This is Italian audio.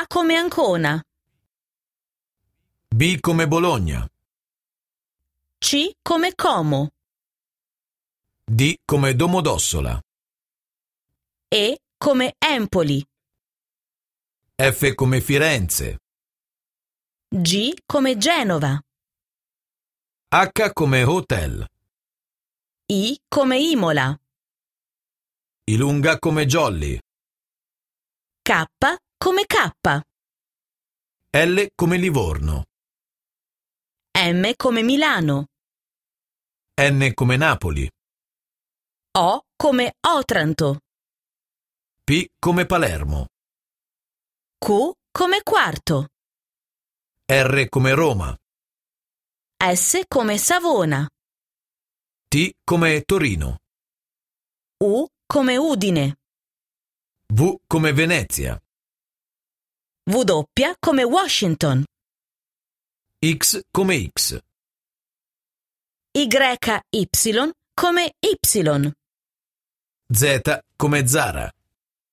A come Ancona. B come Bologna. C come Como. D come Domodossola. E come Empoli. F come Firenze. G come Genova. H come Hotel. I come Imola. Ilunga come Jolly. K come K. L come Livorno. M come Milano. N come Napoli. O come Otranto. P come Palermo. Q come Quarto. R come Roma. S come Savona. T come Torino. U come Udine. V come Venezia. W come Washington. X come X. Y come Y. Z come Zara.